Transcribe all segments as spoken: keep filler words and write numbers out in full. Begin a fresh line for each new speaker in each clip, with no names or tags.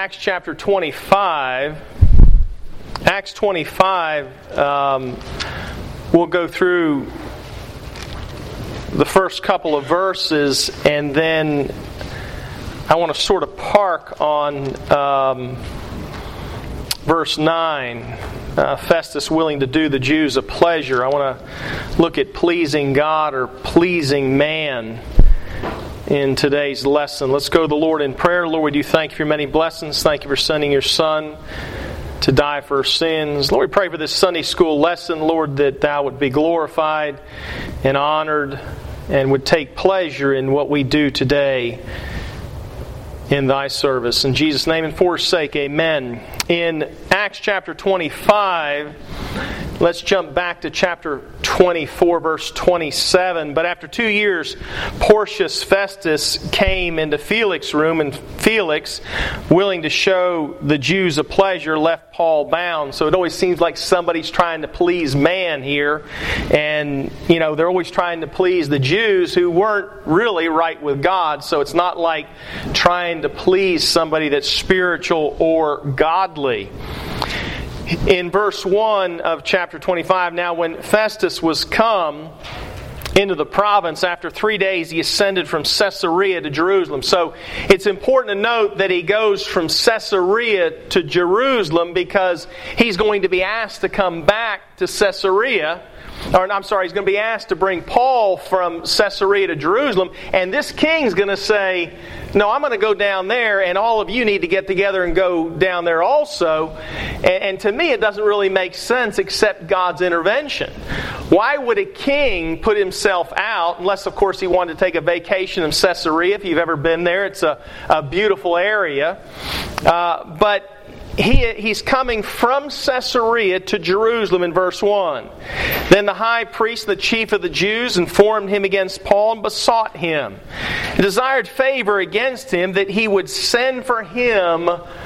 Acts chapter twenty-five. Acts twenty-five, um, we'll go through the first couple of verses, and then I want to sort of park on um, verse nine. Uh, Festus willing to do the Jews a pleasure. I want to look at pleasing God or pleasing man in today's lesson. Let's go to the Lord in prayer. Lord, we do thank you for your many blessings. Thank you for sending your Son to die for our sins. Lord, we pray for this Sunday school lesson, Lord, that Thou would be glorified and honored and would take pleasure in what we do today in Thy service. In Jesus' name and for His sake, amen. In Acts chapter twenty-five, let's jump back to chapter twenty-four, verse twenty-seven. But after two years, Porcius Festus came into Felix's room, and Felix, willing to show the Jews a pleasure, left Paul bound. So it always seems like somebody's trying to please man here. And, you know, they're always trying to please the Jews who weren't really right with God. So it's not like trying to please somebody that's spiritual or godly. In verse one of chapter twenty-five, now when Festus was come into the province, after three days he ascended from Caesarea to Jerusalem. So it's important to note that he goes from Caesarea to Jerusalem because he's going to be asked to come back to Caesarea. Or I'm sorry, he's going to be asked to bring Paul from Caesarea to Jerusalem. And this king's going to say, no, I'm going to go down there, and all of you need to get together and go down there also. And, and to me, it doesn't really make sense except God's intervention. Why would a king put himself out, unless, of course, he wanted to take a vacation in Caesarea? If you've ever been there, it's a, a beautiful area. Uh, but He, he's coming from Caesarea to Jerusalem in verse one. Then the high priest, the chief of the Jews, informed him against Paul and besought him, and desired favor against him that he would send for him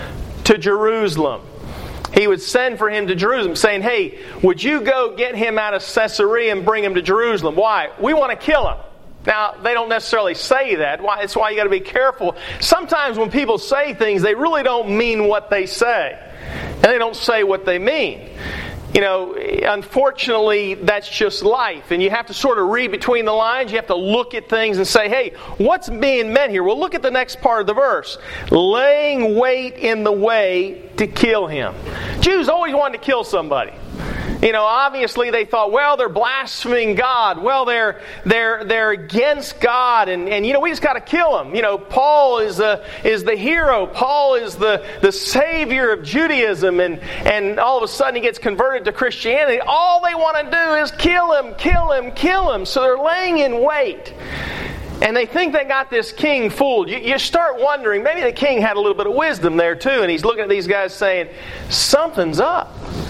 to Jerusalem. He would send for him to Jerusalem, saying, hey, would you go get him out of Caesarea and bring him to Jerusalem? Why? We want to kill him. Now, they don't necessarily say that. Why? It's why you got to be careful. Sometimes when people say things, they really don't mean what they say. And they don't say what they mean. You know, unfortunately, that's just life. And you have to sort of read between the lines. You have to look at things and say, hey, what's being meant here? Well, look at the next part of the verse. Laying wait in the way to kill him. Jews always wanted to kill somebody. You know, obviously they thought, well, they're blaspheming God. Well, they're they're they're against God, and, and you know, we just got to kill them. You know, Paul is the is the hero. Paul is the, the savior of Judaism, and, and all of a sudden he gets converted to Christianity. All they want to do is kill him, kill him, kill him. So they're laying in wait. And they think they got this king fooled. You, you start wondering, maybe the king had a little bit of wisdom there too, and he's looking at these guys saying, something's up.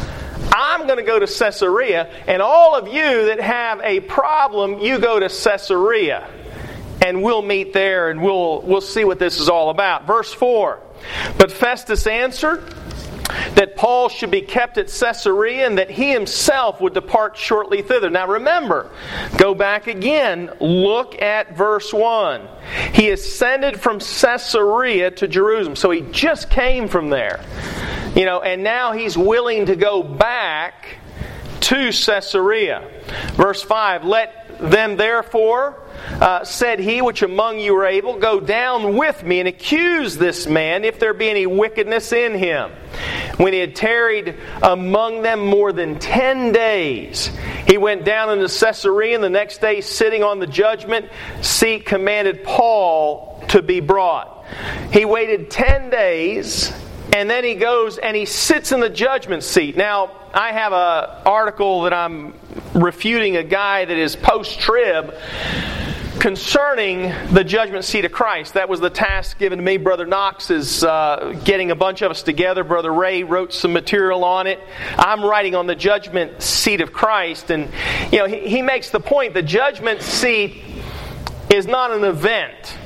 I'm going to go to Caesarea, and all of you that have a problem, you go to Caesarea. And we'll meet there, and we'll we'll see what this is all about. Verse four. But Festus answered that Paul should be kept at Caesarea, and that he himself would depart shortly thither. Now remember, go back again, look at verse one. He ascended from Caesarea to Jerusalem, so he just came from there. You know, and now he's willing to go back to Caesarea. Verse five, let them therefore, uh, said he, which among you are able, go down with me and accuse this man, if there be any wickedness in him. When he had tarried among them more than ten days, he went down into Caesarea, and the next day, sitting on the judgment seat, commanded Paul to be brought. He waited ten days, and then he goes and he sits in the judgment seat. Now, I have an article that I'm refuting a guy that is post-trib concerning the judgment seat of Christ. That was the task given to me. Brother Knox is uh, getting a bunch of us together. Brother Ray wrote some material on it. I'm writing on the judgment seat of Christ. And, you know, he, he makes the point the judgment seat is not an event.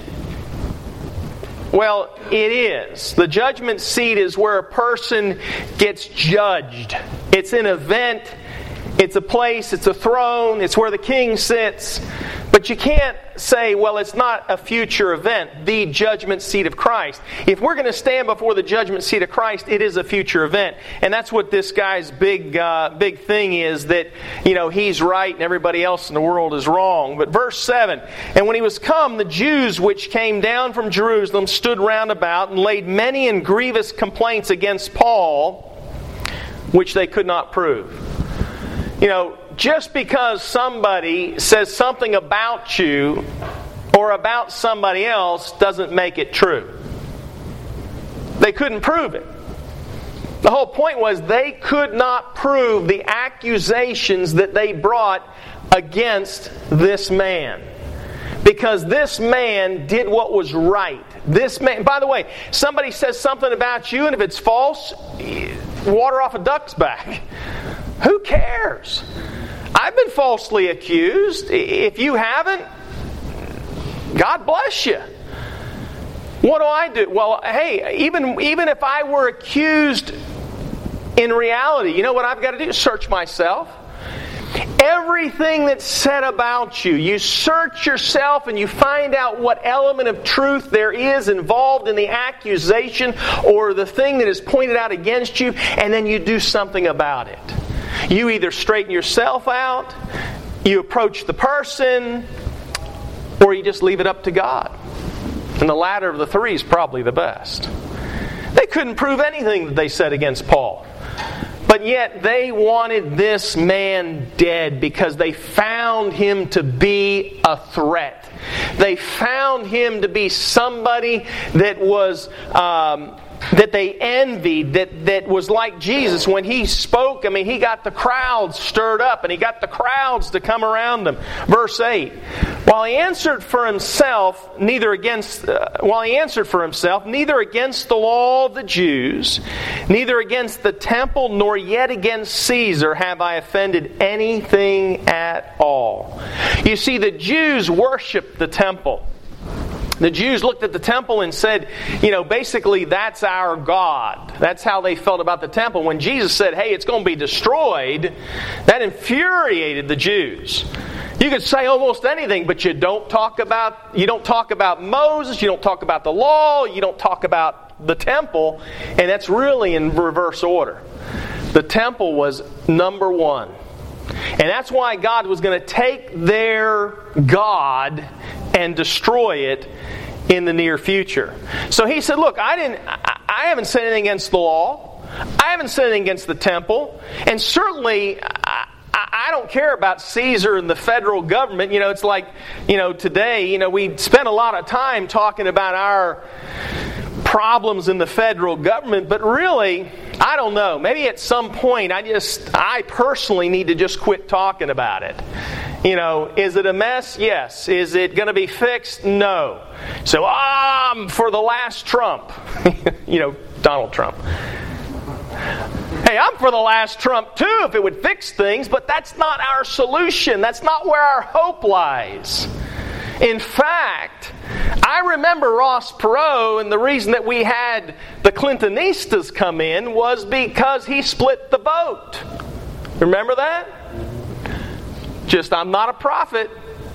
Well, it is. The judgment seat is where a person gets judged. It's an event. It's a place. It's a throne. It's where the king sits. But you can't say, well, it's not a future event, the judgment seat of Christ. If we're going to stand before the judgment seat of Christ, it is a future event. And that's what this guy's big uh, big thing is, that, you know, he's right and everybody else in the world is wrong. But verse seven, and when he was come, the Jews which came down from Jerusalem stood round about and laid many and grievous complaints against Paul, which they could not prove. You know, just because somebody says something about you or about somebody else doesn't make it true. They couldn't prove it. The whole point was they could not prove the accusations that they brought against this man. Because this man did what was right. This man, by the way, somebody says something about you, and if it's false, water off a duck's back. Who cares? I've been falsely accused. If you haven't, God bless you. What do I do? Well, hey, even, even if I were accused in reality, you know what I've got to do? Search myself. Everything that's said about you, you search yourself and you find out what element of truth there is involved in the accusation or the thing that is pointed out against you, and then you do something about it. You either straighten yourself out, you approach the person, or you just leave it up to God. And the latter of the three is probably the best. They couldn't prove anything that they said against Paul. But yet they wanted this man dead because they found him to be a threat. They found him to be somebody that was um, that they envied, that, that was like Jesus. When he spoke, I mean, he got the crowds stirred up and he got the crowds to come around him. Verse eight, while he answered for himself, neither against, uh, while he answered for himself, neither against the law of the Jews, neither against the temple, nor yet against Caesar have I offended anything at all. You see, the Jews worshiped the temple. The Jews looked at the temple and said, you know, basically that's our God. That's how they felt about the temple. When Jesus said, hey, it's going to be destroyed, that infuriated the Jews. You could say almost anything, but you don't talk about you don't talk about Moses, you don't talk about the law, you don't talk about the temple, and that's really in reverse order. The temple was number one. And that's why God was going to take their God and destroy it in the near future. So he said, look, I didn't I, I haven't said anything against the law. I haven't said anything against the temple. And certainly I, I don't care about Caesar and the federal government. You know, it's like, you know, today, you know, we spend a lot of time talking about our problems in the federal government, but really, I don't know. Maybe at some point, I just, I personally need to just quit talking about it. You know, is it a mess? Yes. Is it going to be fixed? No. So, I'm for the last Trump. You know, Donald Trump. Hey, I'm for the last Trump too, if it would fix things, but that's not our solution. That's not where our hope lies. In fact, I remember Ross Perot, and the reason that we had the Clintonistas come in was because he split the vote. Remember that? Just, I'm not a prophet.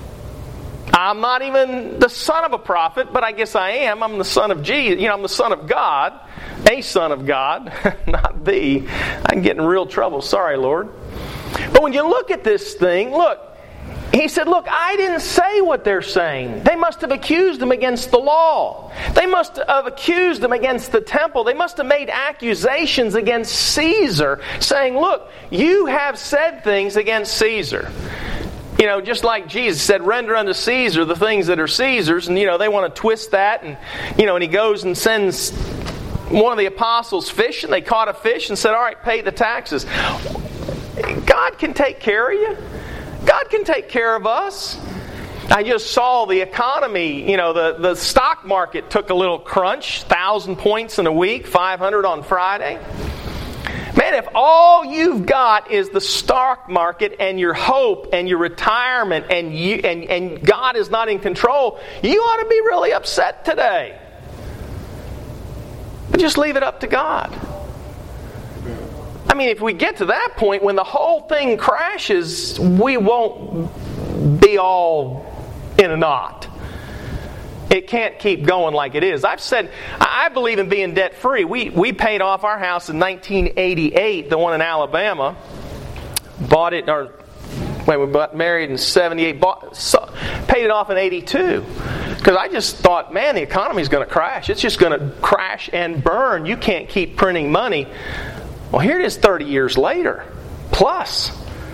I'm not even the son of a prophet, but I guess I am. I'm the son of Jesus. You know, I'm the son of God. A son of God, not the. I can get in real trouble. Sorry, Lord. But when you look at this thing, look, he said, look, I didn't say what they're saying. They must have accused him against the law. They must have accused him against the temple. They must have made accusations against Caesar, saying, look, you have said things against Caesar. You know, just like Jesus said, render unto Caesar the things that are Caesar's. And, you know, they want to twist that. And, you know, and he goes and sends one of the apostles fishing. They caught a fish and said, all right, pay the taxes. God can take care of you. God can take care of us. I just saw the economy, you know, the, the stock market took a little crunch, one thousand points in a week, five hundred on Friday. Man, if all you've got is the stock market and your hope and your retirement and you and, and God is not in control, you ought to be really upset today. But just leave it up to God. I mean, if we get to that point when the whole thing crashes, we won't be all cannot. It can't keep going like it is. I've said, I believe in being debt-free. We we paid off our house in nineteen eighty-eight, the one in Alabama. Bought it, or wait, we got married in seventy-eight. Bought, so, paid it off in eighty-two. Because I just thought, man, the economy's going to crash. It's just going to crash and burn. You can't keep printing money. Well, here it is thirty years later. Plus.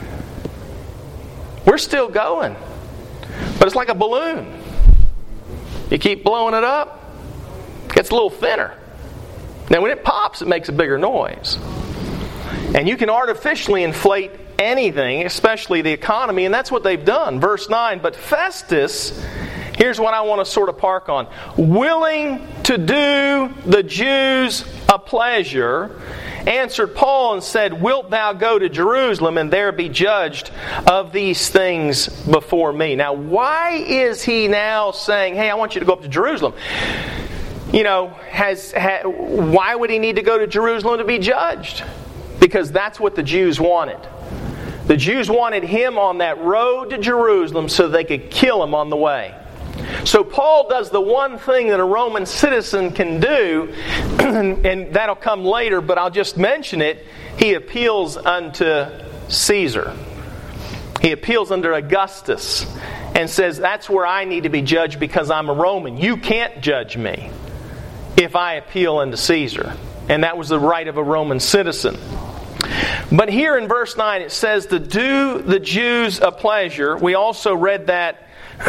We're still going. But it's like a balloon. You keep blowing it up, it gets a little thinner. Now when it pops, it makes a bigger noise. And you can artificially inflate anything, especially the economy, and that's what they've done. Verse nine, but Festus, here's what I want to sort of park on. Willing to do the Jews a pleasure, answered Paul and said, wilt thou go to Jerusalem and there be judged of these things before me? Now, why is he now saying, hey, I want you to go up to Jerusalem? You know, has, ha, why would he need to go to Jerusalem to be judged? Because that's what the Jews wanted. The Jews wanted him on that road to Jerusalem so they could kill him on the way. So Paul does the one thing that a Roman citizen can do, and that'll come later, but I'll just mention it. He appeals unto Caesar. He appeals under Augustus and says, that's where I need to be judged because I'm a Roman. You can't judge me if I appeal unto Caesar. And that was the right of a Roman citizen. But here in verse nine it says to do the Jews a pleasure. We also read that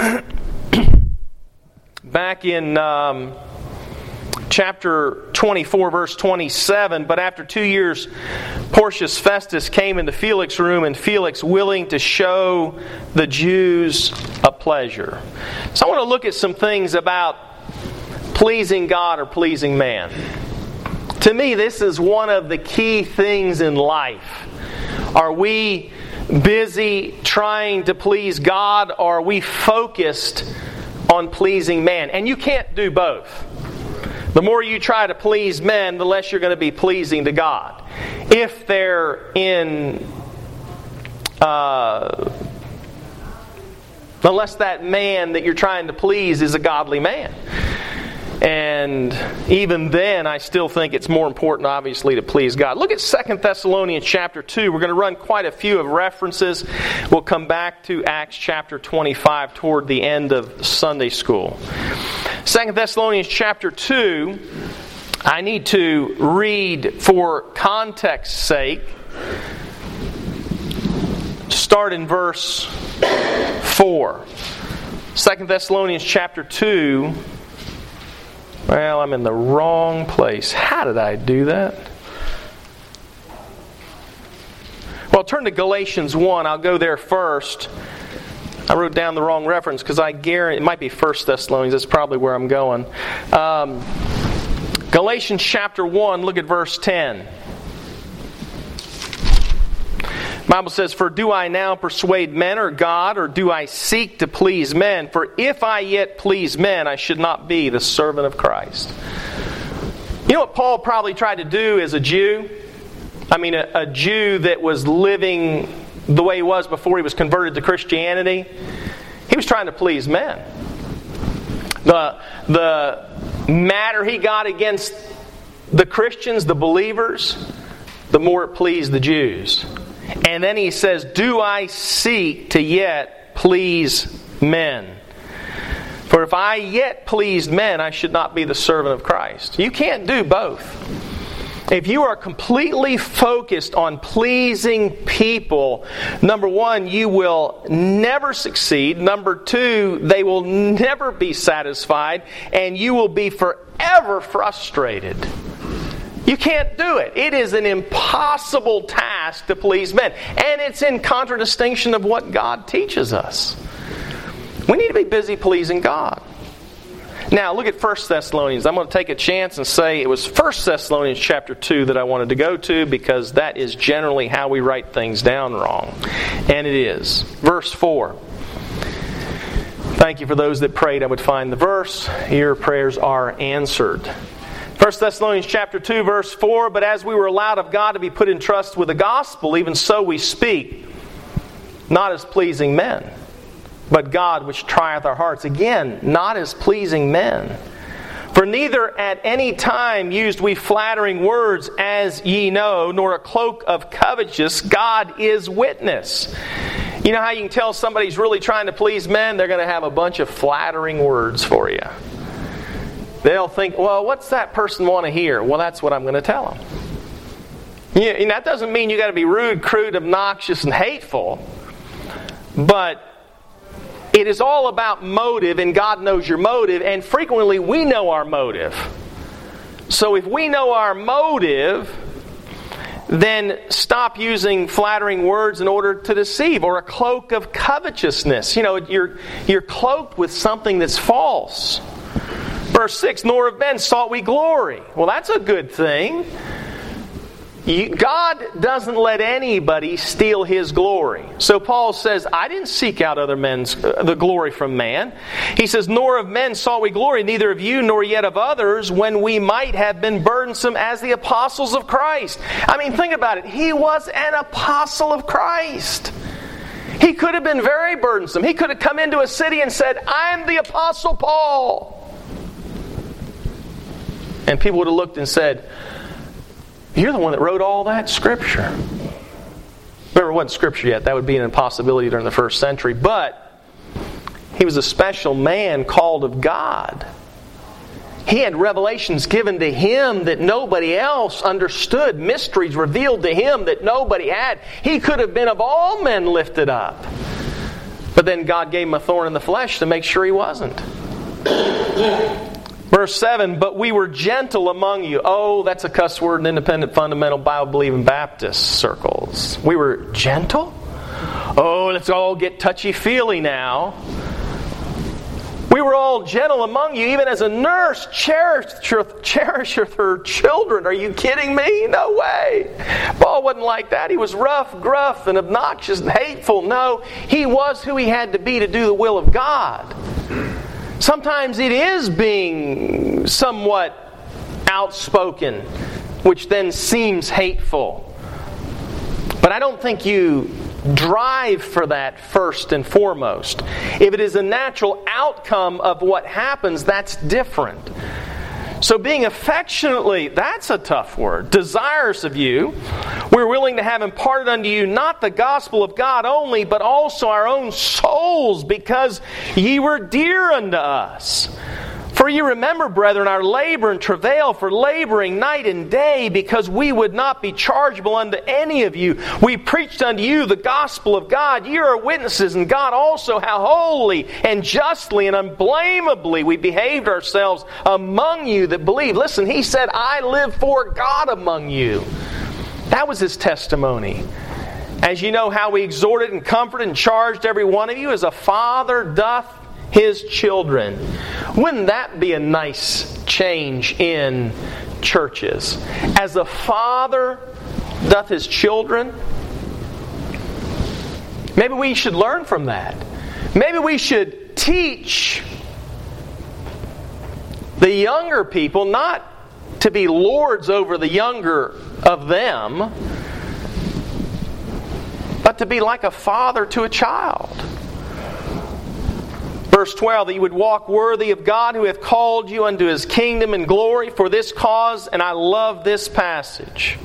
back in um, chapter twenty-four, verse twenty-seven. But after two years, Porcius Festus came into Felix's room, and Felix willing to show the Jews a pleasure. So I want to look at some things about pleasing God or pleasing man. To me, this is one of the key things in life. Are we busy trying to please God, or are we focused on pleasing man? And you can't do both. The more you try to please men, the less you're going to be pleasing to God. If they're in... Uh, unless that man that you're trying to please is a godly man. And even then, I still think it's more important, obviously, to please God. Look at Second Thessalonians chapter two. We're going to run quite a few of references. We'll come back to Acts chapter twenty-five toward the end of Sunday school. Second Thessalonians chapter two, I need to read for context's sake. Start in verse four. Second Thessalonians chapter two. Well, I'm in the wrong place. How did I do that? Well, turn to Galatians one. I'll go there first. I wrote down the wrong reference because I guarantee it might be First Thessalonians. That's probably where I'm going. Um, Galatians chapter one, look at verse ten. The Bible says, for do I now persuade men or God, or do I seek to please men? For if I yet please men, I should not be the servant of Christ. You know what Paul probably tried to do as a Jew? I mean, a, a Jew that was living the way he was before he was converted to Christianity. He was trying to please men. The, the matter he got against the Christians, the believers, the more it pleased the Jews. And then he says, do I seek to yet please men? For if I yet pleased men, I should not be the servant of Christ. You can't do both. If you are completely focused on pleasing people, number one, you will never succeed. Number two, they will never be satisfied. And you will be forever frustrated. You can't do it. It is an impossible task to please men. And it's in contradistinction of what God teaches us. We need to be busy pleasing God. Now, look at First Thessalonians. I'm going to take a chance and say it was First Thessalonians chapter two that I wanted to go to, because that is generally how we write things down wrong. And it is. Verse four. Thank you for those that prayed I would find the verse. Your prayers are answered. First Thessalonians chapter two, verse four, but as we were allowed of God to be put in trust with the gospel, even so we speak, not as pleasing men, but God which trieth our hearts. Again, not as pleasing men. For neither at any time used we flattering words, as ye know, nor a cloak of covetousness. God is witness. You know how you can tell somebody's really trying to please men? They're going to have a bunch of flattering words for you. They'll think, well, what's that person want to hear? Well, that's what I'm going to tell them. You know, and that doesn't mean you got to be rude, crude, obnoxious, and hateful. But it is all about motive, and God knows your motive, and frequently we know our motive. So if we know our motive, then stop using flattering words in order to deceive, or a cloak of covetousness. You know, you're, you're cloaked with something that's false. Verse six, nor of men sought we glory. Well, that's a good thing. You, God doesn't let anybody steal His glory. So Paul says, I didn't seek out other men's uh, the glory from man. He says, nor of men sought we glory, neither of you nor yet of others, when we might have been burdensome as the apostles of Christ. I mean, think about it. He was an apostle of Christ. He could have been very burdensome. He could have come into a city and said, I'm the apostle Paul. And people would have looked and said, you're the one that wrote all that Scripture. Remember, it wasn't Scripture yet. That would be an impossibility during the first century. But he was a special man called of God. He had revelations given to him that nobody else understood. Mysteries revealed to him that nobody had. He could have been of all men lifted up. But then God gave him a thorn in the flesh to make sure he wasn't. Verse seven, but we were gentle among you. Oh, that's a cuss word in independent, fundamental, Bible-believing Baptist circles. We were gentle? Oh, let's all get touchy-feely now. We were all gentle among you, even as a nurse cherisheth, cherisheth her children. Are you kidding me? No way. Paul wasn't like that. He was rough, gruff, and obnoxious and hateful. No, he was who he had to be to do the will of God. Sometimes it is being somewhat outspoken, which then seems hateful. But I don't think you drive for that first and foremost. If it is a natural outcome of what happens, that's different. So being affectionately, that's a tough word, desirous of you, we're willing to have imparted unto you not the gospel of God only, but also our own souls, because ye were dear unto us. For ye remember, brethren, our labor and travail for laboring night and day, because we would not be chargeable unto any of you. We preached unto you the gospel of God. Ye are witnesses, and God also, how holy and justly and unblameably we behaved ourselves among you that believe. Listen, he said, I live for God among you. That was his testimony. As you know, how we exhorted and comforted and charged every one of you as a father doth his children. Wouldn't that be a nice change in churches? As a father doth his children. Maybe we should learn from that. Maybe we should teach the younger people not to be lords over the younger of them, but to be like a father to a child. Verse twelve, that you would walk worthy of God who hath called you unto His kingdom and glory. For this cause, and I love this passage,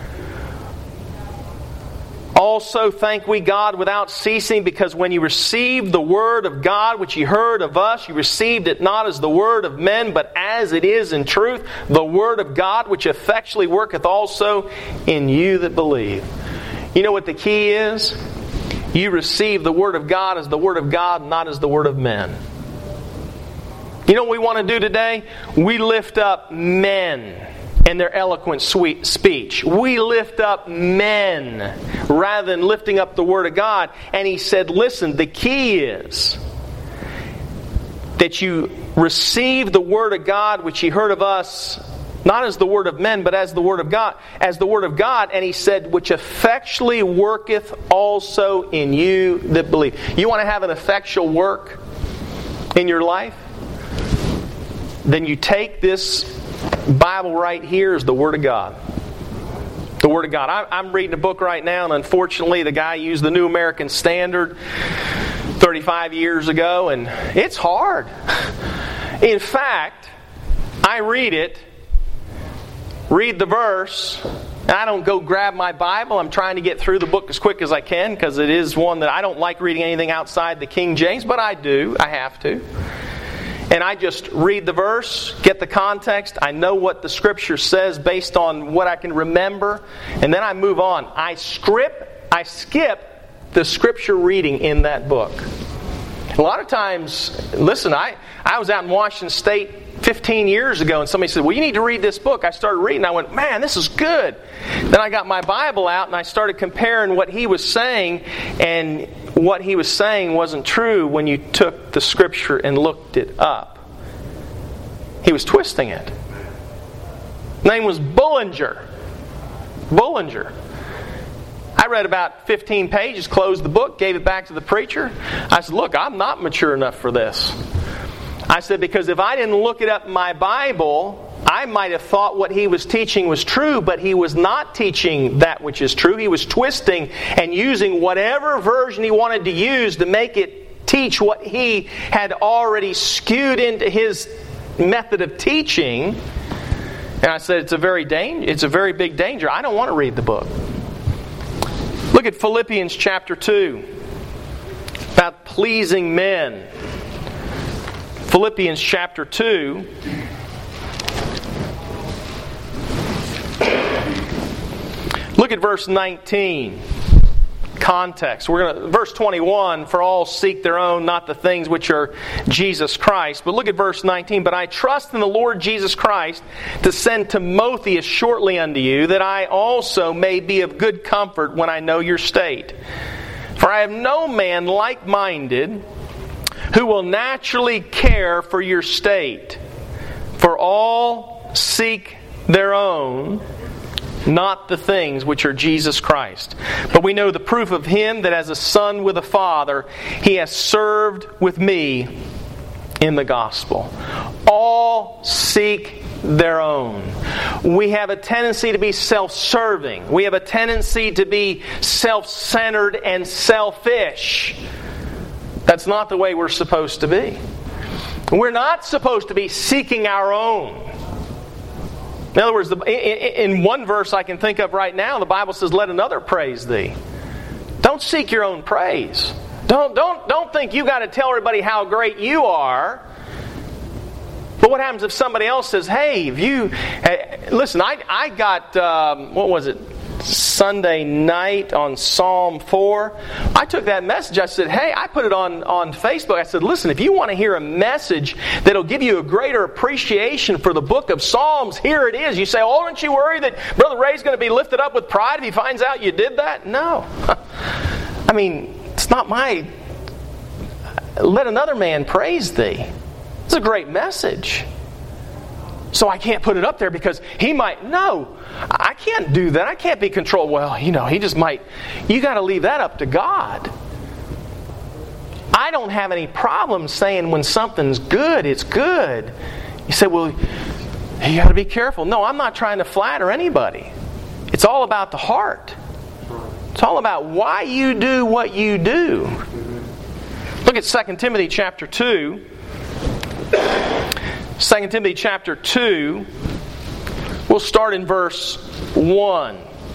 also thank we God without ceasing, because when you received the word of God which ye heard of us, you received it not as the word of men, but as it is in truth, the word of God which effectually worketh also in you that believe. You know what the key is? You receive the Word of God as the Word of God, not as the Word of men. You know what we want to do today? We lift up men and their eloquent sweet speech. We lift up men rather than lifting up the Word of God. And he said, listen, the key is that you receive the Word of God which ye heard of us, not as the word of men, but as the word of God, as the word of God. And he said, which effectually worketh also in you that believe. You want to have an effectual work in your life? Then you take this Bible right here as the Word of God. The Word of God. I, I'm reading a book right now, and unfortunately the guy used the New American Standard. thirty-five years ago, and it's hard. In fact, I read it, read the verse, and I don't go grab my Bible. I'm trying to get through the book as quick as I can because it is one that I don't like reading anything outside the King James, but I do. I have to. And I just read the verse, get the context. I know what the Scripture says based on what I can remember. And then I move on. I script, I skip the Scripture reading in that book. A lot of times, listen, I, I was out in Washington State fifteen years ago and somebody said, well, you need to read this book. I started reading. I went, man, this is good. Then I got my Bible out and I started comparing what he was saying, and what he was saying wasn't true when you took the Scripture and looked it up. He was twisting it. His name was Bullinger. Bullinger. I read about fifteen pages, closed the book, gave it back to the preacher. I said, look, I'm not mature enough for this. I said, because if I didn't look it up in my Bible, I might have thought what he was teaching was true, but he was not teaching that which is true. He was twisting and using whatever version he wanted to use to make it teach what he had already skewed into his method of teaching. And I said, it's a very dang- it's a very big danger. I don't want to read the book. Look at Philippians chapter two, about pleasing men. Philippians chapter two. Look at verse nineteen. Context. We're going to verse twenty-one, for all seek their own, not the things which are Jesus Christ. But look at verse nineteen. But I trust in the Lord Jesus Christ to send Timotheus shortly unto you, that I also may be of good comfort when I know your state. For I have no man like-minded who will naturally care for your state. For all seek their own, not the things which are Jesus Christ. But we know the proof of him, that as a son with a father, he has served with me in the gospel. All seek their own. We have a tendency to be self-serving. We have a tendency to be self-centered and selfish. That's not the way we're supposed to be. We're not supposed to be seeking our own. In other words, in one verse I can think of right now, the Bible says, let another praise thee. Don't seek your own praise. Don't, don't, don't think you got to tell everybody how great you are. But what happens if somebody else says, hey, if you... Hey, listen, I, I got, um, what was it? Sunday night on Psalm four. I took that message. I said, hey, I put it on, on Facebook. I said, listen, if you want to hear a message that'll give you a greater appreciation for the book of Psalms, here it is. You say, oh, aren't you worried that Brother Ray's going to be lifted up with pride if he finds out you did that? No. I mean, it's not my... Let another man praise thee. It's a great message. So I can't put it up there because he might... No, I can't do that. I can't be controlled. Well, you know, he just might... You got to leave that up to God. I don't have any problem saying when something's good, it's good. You say, well, you got to be careful. No, I'm not trying to flatter anybody. It's all about the heart. It's all about why you do what you do. Look at Second Timothy chapter two. Second Timothy chapter two, we'll start in verse one.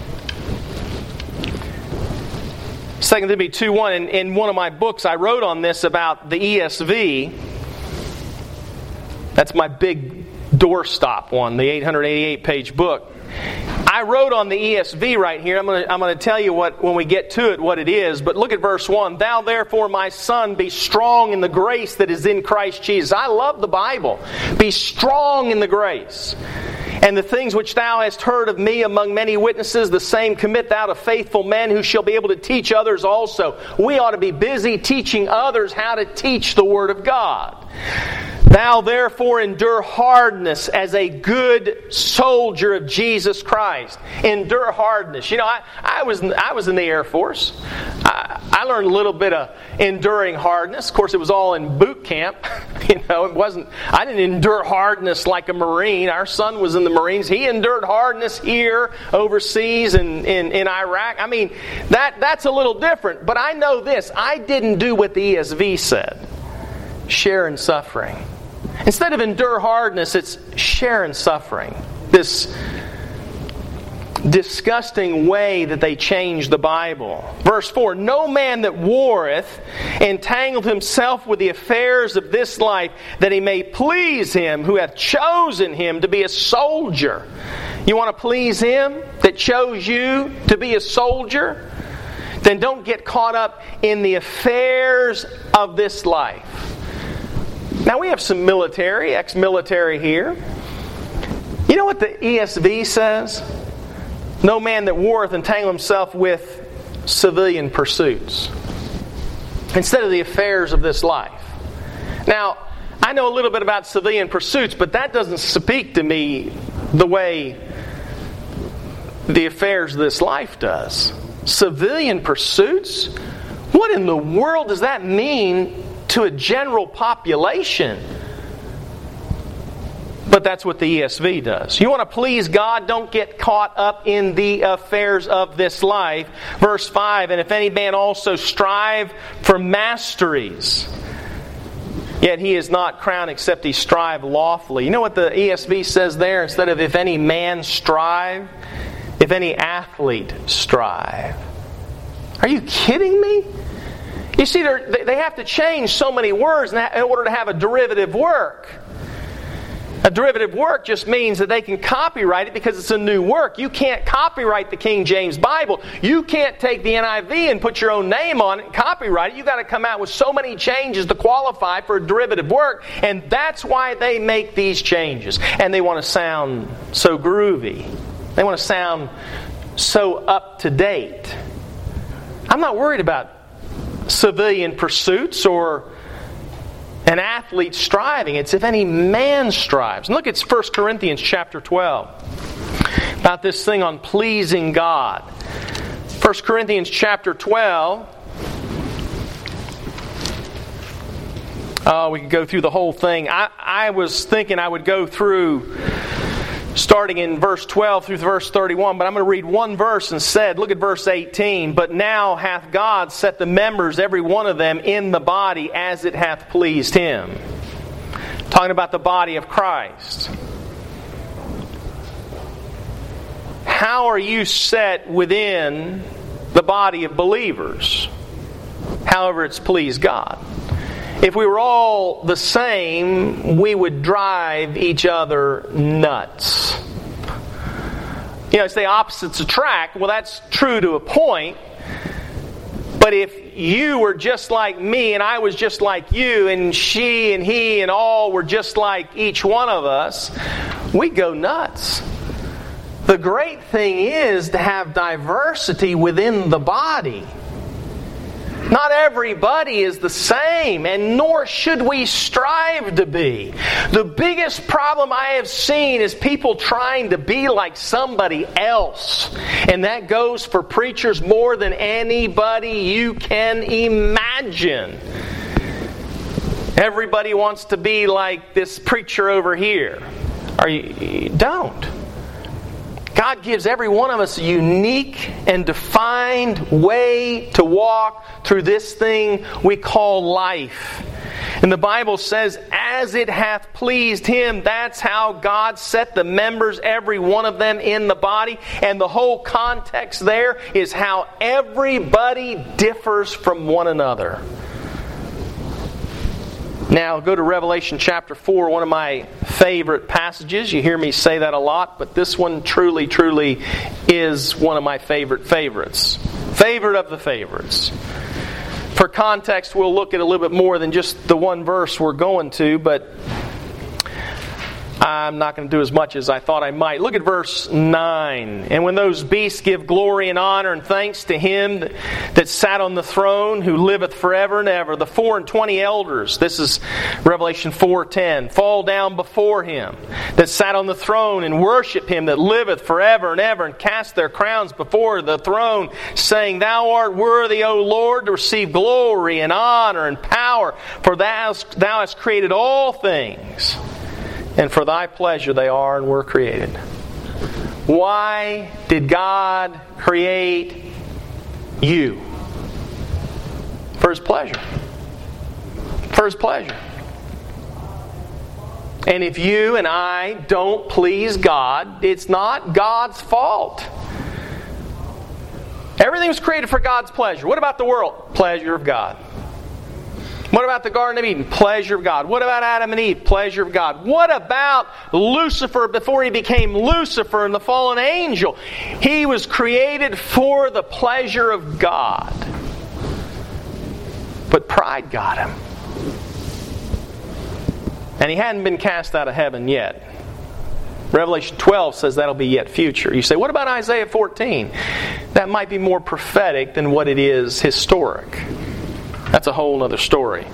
Second Timothy two one, in, in one of my books I wrote on this about the E S V. That's my big doorstop one, the eight hundred eighty-eight page book. I wrote on the E S V right here. I'm going to I'm going to tell you what when we get to it what it is. But look at verse one. Thou therefore, my son, be strong in the grace that is in Christ Jesus. I love the Bible. Be strong in the grace. And the things which thou hast heard of me among many witnesses, the same commit thou to faithful men who shall be able to teach others also. We ought to be busy teaching others how to teach the Word of God. Thou therefore endure hardness as a good soldier of Jesus Christ. Endure hardness. You know, I, I was I was in the Air Force. I, I learned a little bit of enduring hardness. Of course, it was all in boot camp. You know, it wasn't. I didn't endure hardness like a Marine. Our son was in the Marines. He endured hardness here, overseas, in, in, in Iraq. I mean, that that's a little different. But I know this. I didn't do what the E S V said. Share in suffering. Instead of endure hardness, it's share in suffering. This disgusting way that they changed the Bible. Verse four, no man that warreth entangled himself with the affairs of this life, that he may please him who hath chosen him to be a soldier. You want to please him that chose you to be a soldier? Then don't get caught up in the affairs of this life. Now we have some military, ex-military here. You know what the E S V says? No man that warreth entangle himself with civilian pursuits, instead of the affairs of this life. Now, I know a little bit about civilian pursuits, but that doesn't speak to me the way the affairs of this life does. Civilian pursuits? What in the world does that mean to a general population? But that's what the E S V does. You want to please God, don't get caught up in the affairs of this life. Verse five, and if any man also strive for masteries, yet he is not crowned except he strive lawfully. You know what the E S V says there? Instead of if any man strive, if any athlete strive. Are you kidding me? You see, they have to change so many words in order to have a derivative work. A derivative work just means that they can copyright it because it's a new work. You can't copyright the King James Bible. You can't take the N I V and put your own name on it and copyright it. You've got to come out with so many changes to qualify for a derivative work. And that's why they make these changes. And they want to sound so groovy. They want to sound so up to date. I'm not worried about civilian pursuits or an athlete striving. It's if any man strives. And look at First Corinthians chapter twelve. About this thing on pleasing God. First Corinthians chapter twelve. Oh, we could go through the whole thing. I, I was thinking I would go through starting in verse twelve through verse thirty-one, but I'm going to read one verse instead. Look at verse eighteen. But now hath God set the members, every one of them, in the body as it hath pleased Him. Talking about the body of Christ. How are you set within the body of believers? However it's pleased God. If we were all the same, we would drive each other nuts. You know, it's the opposites attract. Well, that's true to a point. But if you were just like me and I was just like you and she and he and all were just like each one of us, we'd go nuts. The great thing is to have diversity within the body. Not everybody is the same, and nor should we strive to be. The biggest problem I have seen is people trying to be like somebody else. And that goes for preachers more than anybody you can imagine. Everybody wants to be like this preacher over here. Are you? Don't. God gives every one of us a unique and defined way to walk through this thing we call life. And the Bible says, as it hath pleased Him, that's how God set the members, every one of them, in the body. And the whole context there is how everybody differs from one another. Now, go to Revelation chapter four, one of my favorite passages. You hear me say that a lot, but this one truly, truly is one of my favorite favorites. Favorite of the favorites. For context, we'll look at a little bit more than just the one verse we're going to, but I'm not going to do as much as I thought I might. Look at verse nine. And when those beasts give glory and honor and thanks to Him that, that sat on the throne, who liveth forever and ever, the four and twenty elders, this is Revelation four ten, fall down before Him that sat on the throne and worship Him that liveth forever and ever, and cast their crowns before the throne, saying, Thou art worthy, O Lord, to receive glory and honor and power, for Thou, thou hast created all things, and for Thy pleasure they are and were created. Why did God create you? For His pleasure. For His pleasure. And if you and I don't please God, it's not God's fault. Everything was created for God's pleasure. What about the world? Pleasure of God. What about the Garden of Eden? Pleasure of God. What about Adam and Eve? Pleasure of God. What about Lucifer before he became Lucifer and the fallen angel? He was created for the pleasure of God. But pride got him. And he hadn't been cast out of heaven yet. Revelation twelve says that'll be yet future. You say, what about Isaiah fourteen? That might be more prophetic than what it is historic. That's a whole other story.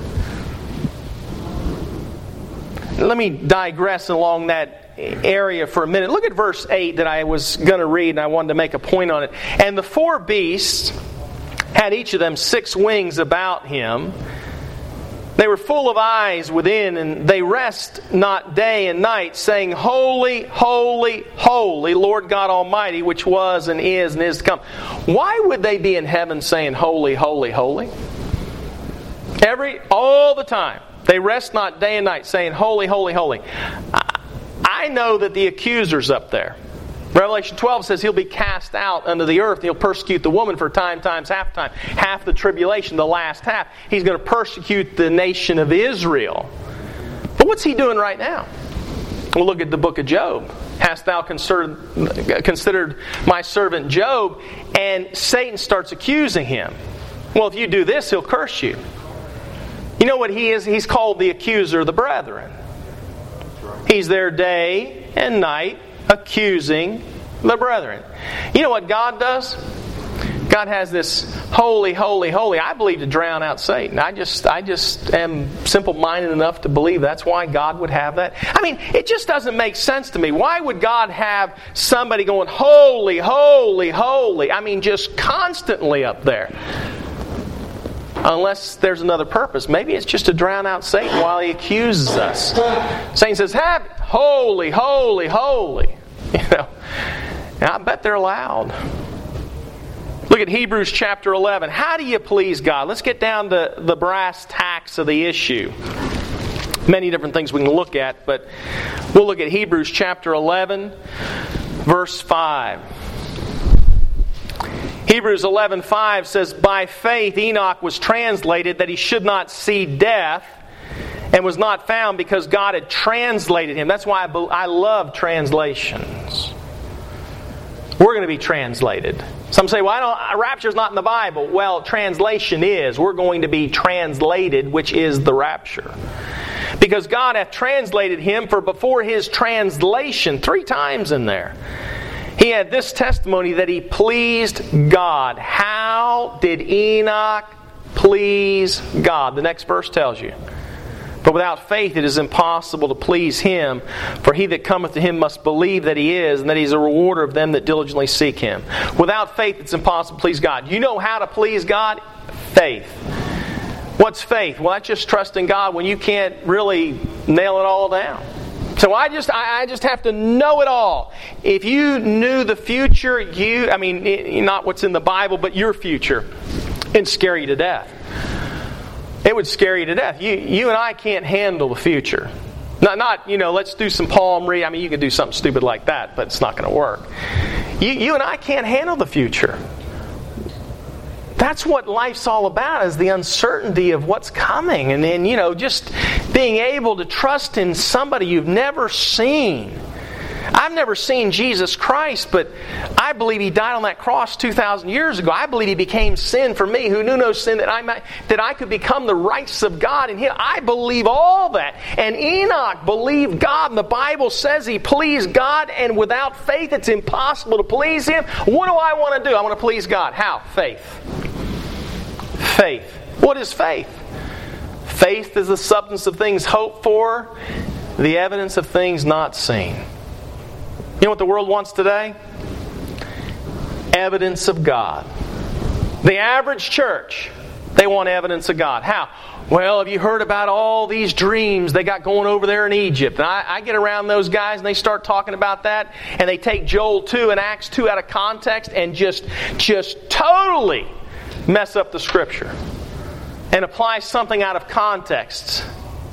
Let me digress along that area for a minute. Look at verse eight that I was going to read, and I wanted to make a point on it. And the four beasts had each of them six wings about him. They were full of eyes within, and they rest not day and night, saying, Holy, holy, holy, Lord God Almighty, which was and is and is to come. Why would they be in heaven saying, Holy, holy, holy? Every, all the time. They rest not day and night, saying, Holy, holy, holy. I, I know that the accuser's up there. Revelation twelve says he'll be cast out unto the earth. He'll persecute the woman for time times half time. Half the tribulation, the last half. He's going to persecute the nation of Israel. But what's he doing right now? We'll look at the book of Job. Hast thou considered, considered my servant Job? And Satan starts accusing him. Well, if you do this, he'll curse you. You know what he is? He's called the accuser of the brethren. He's there day and night accusing the brethren. You know what God does? God has this holy, holy, holy. I believe to drown out Satan. I just, I just am simple-minded enough to believe that's why God would have that. I mean, it just doesn't make sense to me. Why would God have somebody going holy, holy, holy? I mean, just constantly up there. Unless there's another purpose. Maybe it's just to drown out Satan while he accuses us. Satan says, have holy, holy, holy. You know, and I bet they're loud. Look at Hebrews chapter eleven. How do you please God? Let's get down to the brass tacks of the issue. Many different things we can look at, but we'll look at Hebrews chapter eleven, verse five. Hebrews eleven five says, By faith Enoch was translated that he should not see death, and was not found because God had translated him. That's why I, be- I love translations. We're going to be translated. Some say, well, I don't, rapture's not in the Bible. Well, translation is. We're going to be translated, which is the rapture. Because God hath translated him, for before his translation, three times in there, he had this testimony that he pleased God. How did Enoch please God? The next verse tells you. But without faith it is impossible to please Him. For he that cometh to Him must believe that He is, and that He is a rewarder of them that diligently seek Him. Without faith it's impossible to please God. You know how to please God? Faith. What's faith? Well, that's just trusting God when you can't really nail it all down. So I just I, I just have to know it all. If you knew the future, you, I mean, not what's in the Bible, but your future, it'd scare you to death. It would scare you to death. You you and I can't handle the future. Not, not you know, let's do some palm reading. I mean, you can do something stupid like that, but it's not going to work. You, you and I can't handle the future. That's what life's all about, is the uncertainty of what's coming. And then, you know, just being able to trust in somebody you've never seen. I've never seen Jesus Christ, but I believe He died on that cross two thousand years ago. I believe He became sin for me, who knew no sin, that I might, that I could become the righteousness of God in Him. I believe all that. And Enoch believed God, and the Bible says he pleased God, and without faith it's impossible to please Him. What do I want to do? I want to please God. How? Faith. Faith. What is faith? Faith is the substance of things hoped for, the evidence of things not seen. You know what the world wants today? Evidence of God. The average church, they want evidence of God. How? Well, have you heard about all these dreams they got going over there in Egypt? And I, I get around those guys and they start talking about that, and they take Joel two and Acts two out of context and just, just totally mess up the Scripture and apply something out of context.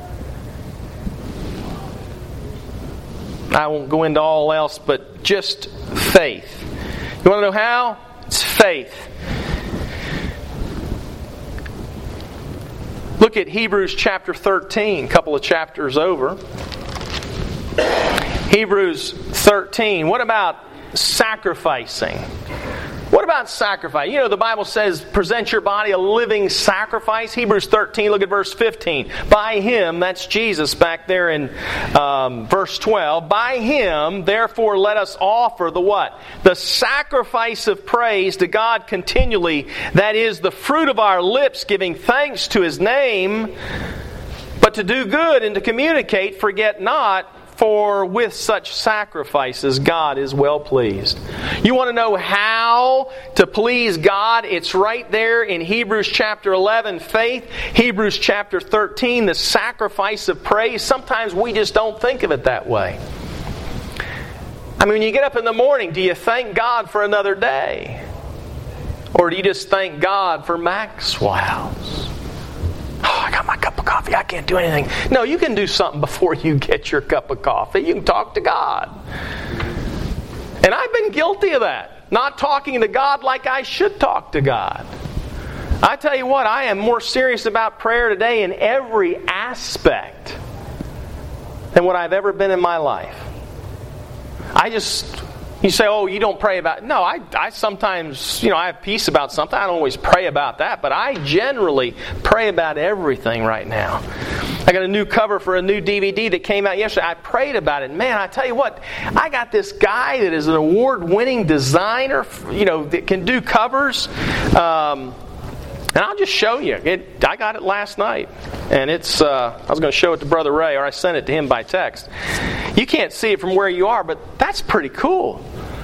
I won't go into all else, but just faith. You want to know how? It's faith. Look at Hebrews chapter thirteen, a couple of chapters over. Hebrews thirteen. What about sacrificing? What about sacrifice? You know, the Bible says, present your body a living sacrifice. Hebrews thirteen, look at verse fifteen. By Him, that's Jesus back there in um, verse twelve. By Him, therefore, let us offer the what? The sacrifice of praise to God continually. That is the fruit of our lips, giving thanks to His name. But to do good and to communicate, forget not, for with such sacrifices God is well pleased. You want to know how to please God? It's right there in Hebrews chapter eleven, faith. Hebrews chapter thirteen, the sacrifice of praise. Sometimes we just don't think of it that way. I mean, when you get up in the morning, do you thank God for another day? Or do you just thank God for Maxwell's? Oh, I got my cup of coffee. I can't do anything. No, you can do something before you get your cup of coffee. You can talk to God. And I've been guilty of that. Not talking to God like I should talk to God. I tell you what, I am more serious about prayer today in every aspect than what I've ever been in my life. I just... You say, oh, you don't pray about it. No, I, I sometimes, you know, I have peace about something. I don't always pray about that, but I generally pray about everything right now. I got a new cover for a new D V D that came out yesterday. I prayed about it. Man, I tell you what, I got this guy that is an award-winning designer, you know, that can do covers. Um, and I'll just show you. It, I got it last night. And it's, uh, I was going to show it to Brother Ray, or I sent it to him by text. You can't see it from where you are, but that's pretty cool.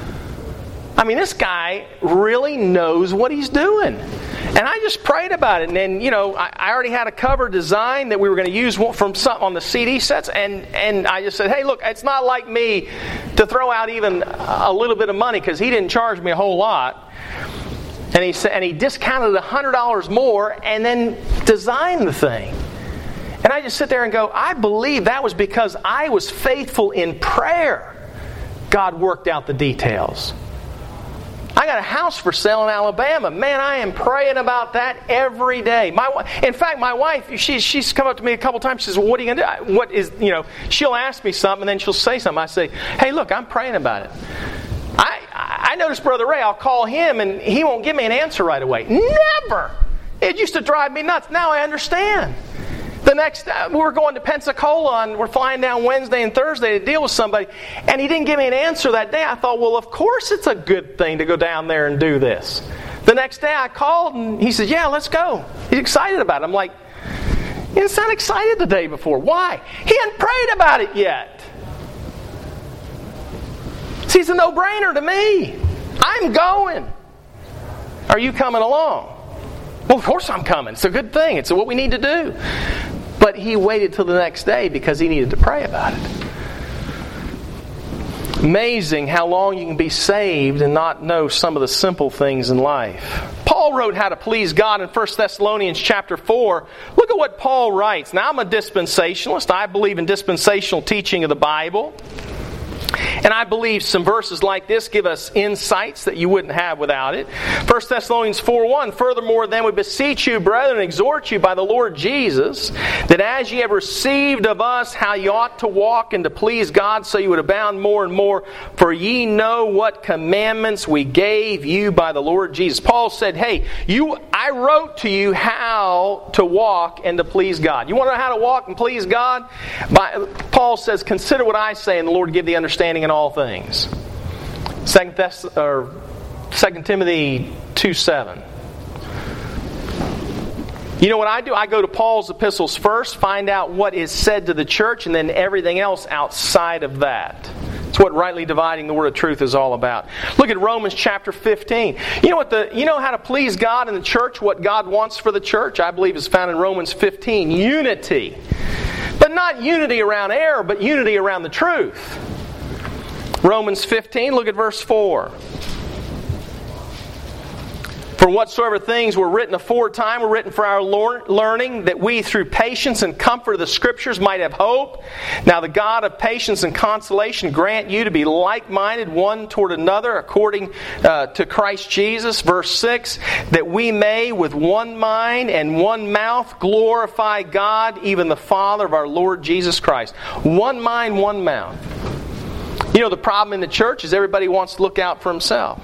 I mean, this guy really knows what he's doing. And I just prayed about it. And then, you know, I, I already had a cover design that we were going to use from some on the C D sets. And, and I just said, hey, look, it's not like me to throw out even a little bit of money, because he didn't charge me a whole lot. And he said, and he discounted one hundred dollars more and then designed the thing. And I just sit there and go, I believe that was because I was faithful in prayer. God worked out the details. I got a house for sale in Alabama. Man, I am praying about that every day. My, in fact, my wife, she, she's come up to me a couple times. She says, well, what are you going to do? What is, you know, she'll ask me something and then she'll say something. I say, hey, look, I'm praying about it. I, I noticed Brother Ray, I'll call him and he won't give me an answer right away. Never! It used to drive me nuts. Now I understand. The next, uh, we were going to Pensacola and we're flying down Wednesday and Thursday to deal with somebody, and he didn't give me an answer that day. I thought, well, of course it's a good thing to go down there and do this. The next day I called and he said, yeah, let's go. He's excited about it. I'm like, you didn't sound excited the day before. Why? He hadn't prayed about it yet. See, it's a no-brainer to me. I'm going. Are you coming along? Well, of course I'm coming. It's a good thing. It's what we need to do. But he waited till the next day because he needed to pray about it. Amazing how long you can be saved and not know some of the simple things in life. Paul wrote how to please God in First Thessalonians chapter four. Look at what Paul writes. Now, I'm a dispensationalist. I believe in dispensational teaching of the Bible. And I believe some verses like this give us insights that you wouldn't have without it. First Thessalonians four one, furthermore, then we beseech you, brethren, and exhort you by the Lord Jesus, that as ye have received of us how ye ought to walk and to please God, so you would abound more and more. For ye know what commandments we gave you by the Lord Jesus. Paul said, hey, you, I wrote to you how to walk and to please God. You want to know how to walk and please God? By, Paul says, consider what I say, and the Lord give thee understanding in all things. Second, Thess- or Second Timothy two seven. You know what I do? I go to Paul's epistles first, find out what is said to the church, and then everything else outside of that. It's what rightly dividing the word of truth is all about. Look at Romans chapter fifteen. You know what the you know how to please God in the church, what God wants for the church, I believe is found in Romans fifteen. Unity. But not unity around error, but unity around the truth. Romans fifteen, look at verse four. For whatsoever things were written aforetime were written for our learning, that we through patience and comfort of the Scriptures might have hope. Now the God of patience and consolation grant you to be like-minded one toward another according uh, to Christ Jesus. Verse six, that we may with one mind and one mouth glorify God, even the Father of our Lord Jesus Christ. One mind, one mouth. You know, the problem in the church is everybody wants to look out for himself.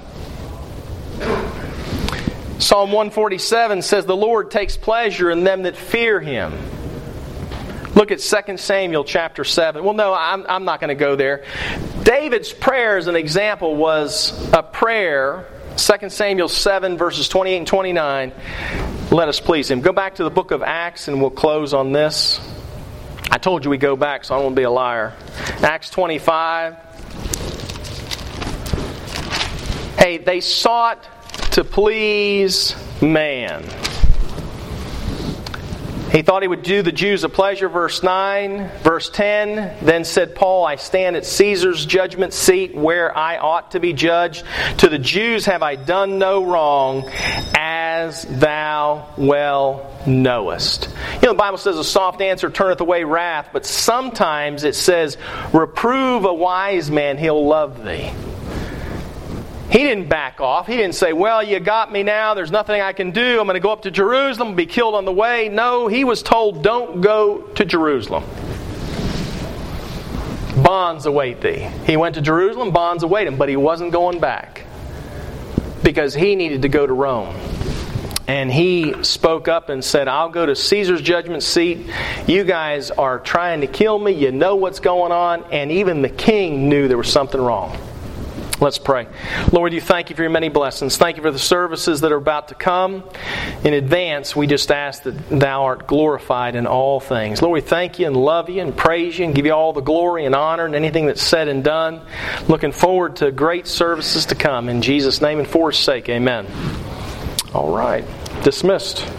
Psalm one forty-seven says, the Lord takes pleasure in them that fear Him. Look at Second Samuel chapter seven. Well, no, I'm, I'm not going to go there. David's prayer, as an example, was a prayer. Second Samuel seven, verses twenty-eight and twenty-nine. Let us please Him. Go back to the book of Acts and we'll close on this. I told you we go back, so I won't be a liar. Acts twenty-five. Hey, they sought to please man. He thought he would do the Jews a pleasure. Verse nine. Verse ten. Then said Paul, I stand at Caesar's judgment seat where I ought to be judged. To the Jews have I done no wrong, as thou well knowest. You know, the Bible says a soft answer turneth away wrath, but sometimes it says, reprove a wise man, he'll love thee. He didn't back off. He didn't say, well, you got me now. There's nothing I can do. I'm going to go up to Jerusalem, be killed on the way. No, he was told, don't go to Jerusalem. Bonds await thee. He went to Jerusalem, bonds await him, but he wasn't going back because he needed to go to Rome. And he spoke up and said, I'll go to Caesar's judgment seat. You guys are trying to kill me. You know what's going on. And even the king knew there was something wrong. Let's pray. Lord, you thank you for your many blessings. Thank you for the services that are about to come. In advance, we just ask that thou art glorified in all things. Lord, we thank you and love you and praise you and give you all the glory and honor and anything that's said and done. Looking forward to great services to come. In Jesus' name and for His sake, amen. All right. Dismissed.